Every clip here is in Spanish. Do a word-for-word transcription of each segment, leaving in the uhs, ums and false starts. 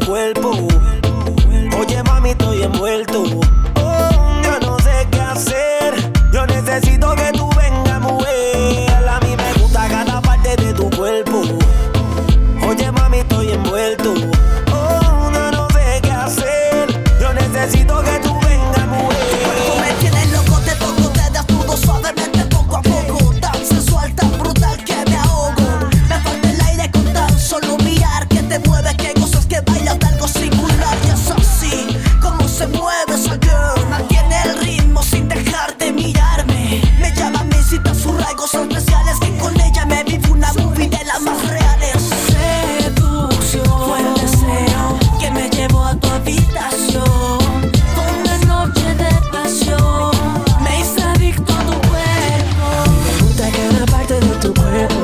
cuerpo. Oye, mami, estoy envuelto. Oh, yo no sé qué hacer. Yo necesito que tú vengas, mujer. A mí me gusta cada parte de tu cuerpo. Oye, mami, estoy envuelto. Oh, yo no sé qué hacer. Yo necesito que tú vengas, mujer. Tu cuerpo me tiene loco, te toco, te desnudo suavemente poco a poco. Tan sensual, tan brutal que me ahogo. Me falta el aire con tan solo mirar. Que te mueves, que gozas, que bailas de algo singular. Y es así como se mueve esa girl. Mantiene el ritmo sin dejar de mirarme. Me llama, me incita a sus rasgos especiales. Que con ella me vivo una movie de las más reales. Seducción fue el deseo que me llevó a tu habitación. Fue una noche de pasión. Me hice adicto a tu cuerpo. Me gusta cada parte de tu cuerpo.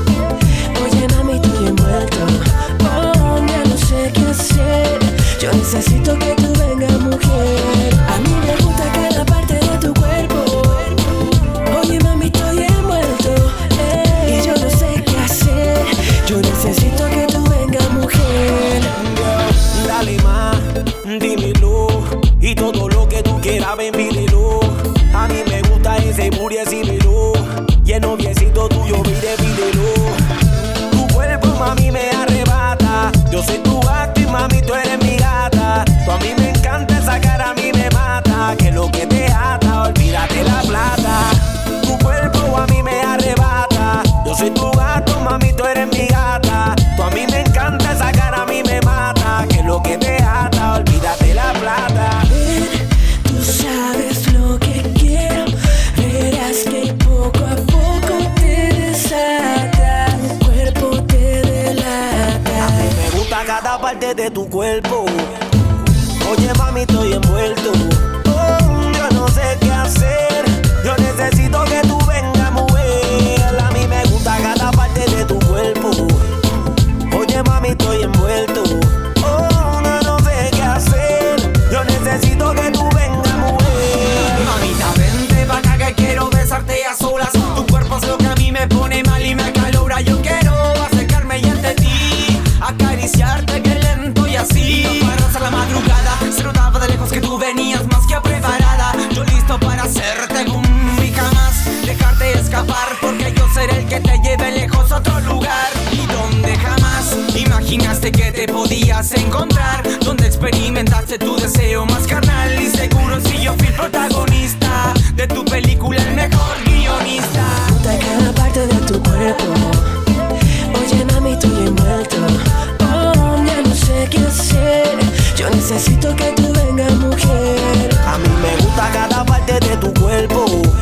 Oye, mami, estoy envuelto. Oh, ya no sé qué hacer. Yo necesito que tú vengas, mujer. A mí me gusta cada parte de tu cuerpo. Oye, mami, estoy envuelto. Eh, y yo no sé qué hacer. Yo necesito que tú vengas, mujer. Dale más, dímelo. Y todo lo que tú quieras, ven, pídelo. A mí me gusta ese booty, decímelo. Y el noviecito tuyo, mire, pídelo. Tu cuerpo, mami, me arrebata. Yo soy tu gato y mami, tú eres mi gata. Tú a mí me encanta, esa cara a mí me mata. Que lo que te ata, olvídate la plata. Tu cuerpo a mí me arrebata. Yo soy tu gato, mami, tú eres mi gata. Tú a mí me encanta, esa cara a mí me mata. Que lo que te ata, olvídate la plata. Ven, tú sabes lo que quiero. Verás que poco a poco te desata. Tu cuerpo te delata. A mí me gusta cada parte de tu cuerpo. Oye, mami, estoy envuelto. Oh, yo no sé qué hacer. Yo necesito que tú vengas, mujer. A mí me gusta cada parte de tu cuerpo. Oye, mami, estoy envuelto. Oh, yo no sé qué hacer. Yo necesito que tú vengas, mujer. Mamita, vente pa' acá que quiero besarte a solas. Tu cuerpo es lo que a mí me pone mal y me acalora. Yo quiero acercarme y ante ti acariciarte que lento y así. Listo para rozar la madrugada. Se notaba de lejos que tú venías más que preparada. Yo listo para hacerte boom y jamás dejarte escapar. Porque yo seré el que te lleve lejos a otro lugar. Y donde jamás imaginaste que te podías encontrar. Donde experimentaste tu deseo más carnal. Y seguro si yo fui el protagonista de tu película, el mejor guionista. Me gusta cada parte de tu cuerpo. Oye, mami, estoy envuelto. Oh, ya no sé qué hacer. Yo necesito que tú vengas, mujer. A mí me gusta cada parte de tu cuerpo.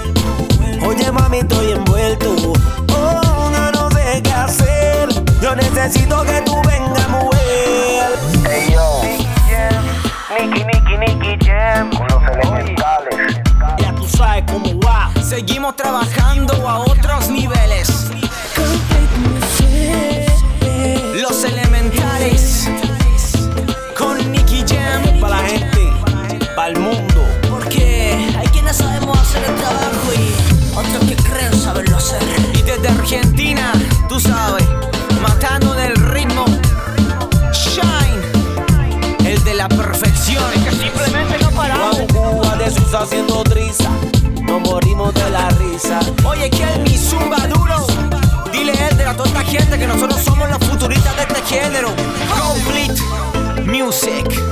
Oye, mami, estoy envuelto. Oh, yo no sé qué hacer. Yo necesito que tú vengas, mujer. Hey yo, Nicky, Nicky, Nicky Jam, con los elementales. Ya tú sabes cómo va. Seguimos trabajando a otros niveles. Complete music. Los elementales con Nicky Jam. Para la gente, para el mundo. Porque hay quienes sabemos hacer el trabajo y otros que creen saberlo hacer. Y desde Argentina, tú sabes, matando del ritmo. Shine, el de la perfección. Es que simplemente no paramos. Vamos Cuba de sus haciendo triza. Nos morimos de la risa. Oye, que el mi zumba duro. Dile él de la toda esta gente que nosotros somos los futuristas de este género. Complete Music.